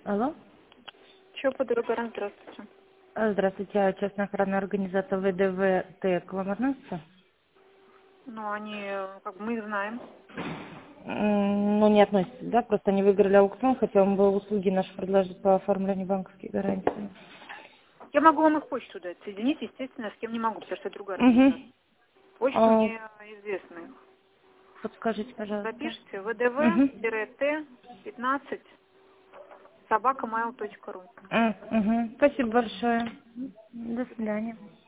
Алло. Чего подруга, здравствуйте. Здравствуйте, частная охранная организация ВДВТ к вам относится? Ну, они, как бы мы их знаем. Ну, не относится, да? Просто они выиграли аукцион, хотя вам бы услуги наши предложить по оформлению банковских гарантий. Я могу вам их почту дать. Соединить, естественно, с кем не могу, потому что это другая Угу. организация. Почту мне известны. Подскажите, пожалуйста. Запишите Угу. vdv-t15 @mail.ru. Угу. Спасибо большое. До свидания.